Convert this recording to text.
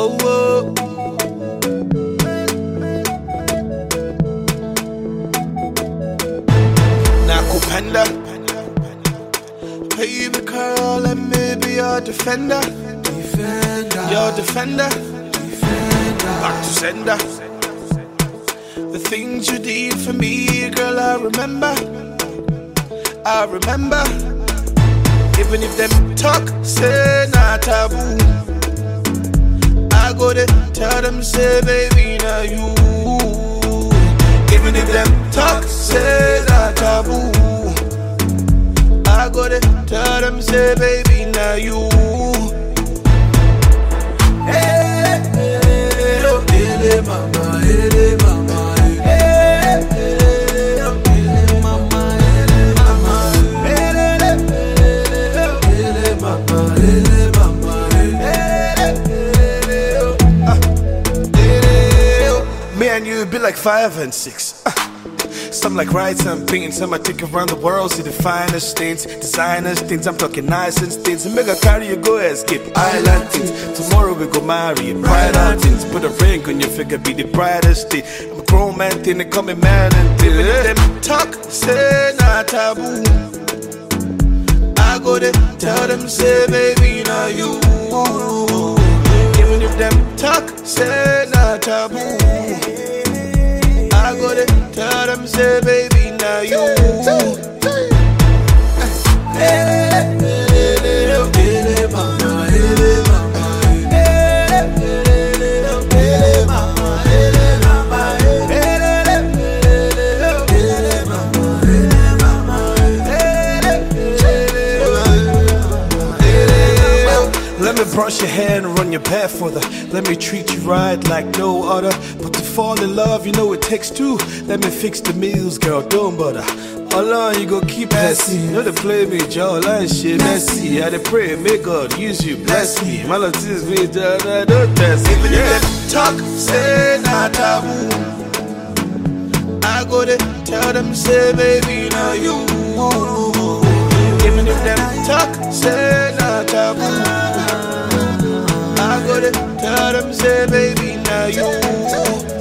oh, oh. Nakupenda, baby girl, let me be your defender. Your defender. Back to sender. The things you did for me, girl, I remember. Even if them talk, say not taboo, I go there, tell them, say, baby, now you. Even if them talk, say not taboo, I go there, tell them, say, baby, now you. Hey, hey, oh, hey, mama, hey, mama, hey, hey, oh, hey, mama, hey, mama, hey, mama, hey, mama, me and you be like 5 and 6. Some like rides, some painting, some I take around the world, see the finest things, designers things. I'm talking nice and things. And make a carry you go escape island things. Tomorrow we go marry, brighter things. Put a ring on your finger, be the brightest thing. I'm a grown man thing, they call me man and thing. Even if them talk, say not taboo, I go there, tell them, say, baby, now you. Even if them talk, say not taboo, I go there, tell them, say, baby, now you. Let me brush your hair and run your path further. Let me treat you right like no other. But to fall in love, you know it takes two. Let me fix the meals, girl, don't bother. How long you go keep passing? You know they play me, Joe, like shit, messy. I dey pray, may God use you, bless me. My love is me, don't test me. Even if them talk, say not taboo, I go there, tell them, say, baby, now you. Even if them talk, say not taboo, I go there, tell them, say, baby, now you.